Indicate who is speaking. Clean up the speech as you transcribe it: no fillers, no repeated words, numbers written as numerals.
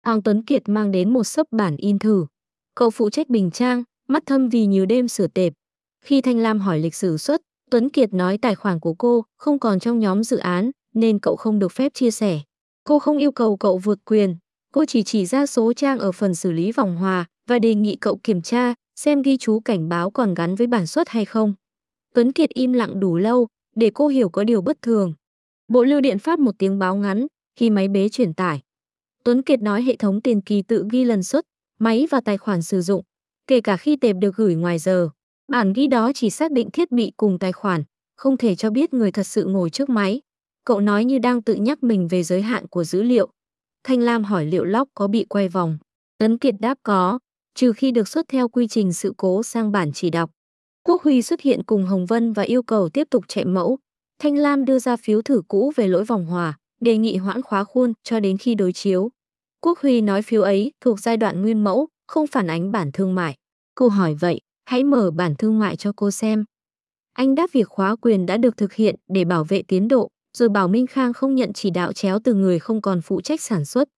Speaker 1: Hoàng Tuấn Kiệt mang đến một xấp bản in thử. Cậu phụ trách bình trang, mắt thâm vì nhiều đêm sửa tệp. Khi Thanh Lam hỏi lịch sử xuất, Tuấn Kiệt nói tài khoản của cô không còn trong nhóm dự án nên cậu không được phép chia sẻ. Cô không yêu cầu cậu vượt quyền, cô chỉ ra số trang ở phần xử lý vòng hòa và đề nghị cậu kiểm tra xem ghi chú cảnh báo còn gắn với bản xuất hay không. Tuấn Kiệt im lặng đủ lâu để cô hiểu có điều bất thường. Bộ Bưu điện phát một tiếng báo ngắn khi máy bế truyền tải. Tuấn Kiệt nói hệ thống tiền kỳ tự ghi lần xuất, máy và tài khoản sử dụng, kể cả khi tệp được gửi ngoài giờ. Bản ghi đó chỉ xác định thiết bị cùng tài khoản, không thể cho biết người thật sự ngồi trước máy. Cậu nói như đang tự nhắc mình về giới hạn của dữ liệu. Thanh Lam hỏi liệu log có bị quay vòng. Tuấn Kiệt đáp có, trừ khi được xuất theo quy trình sự cố sang bản chỉ đọc. Quốc Huy xuất hiện cùng Hồng Vân và yêu cầu tiếp tục chạy mẫu. Thanh Lam đưa ra phiếu thử cũ về lỗi vòng hòa, đề nghị hoãn khóa khuôn cho đến khi đối chiếu. Quốc Huy nói phiếu ấy thuộc giai đoạn nguyên mẫu, không phản ánh bản thương mại. Cô hỏi vậy, hãy mở bản thương mại cho cô xem. Anh đáp việc khóa quyền đã được thực hiện để bảo vệ tiến độ, rồi bảo Minh Khang không nhận chỉ đạo chéo từ người không còn phụ trách sản xuất.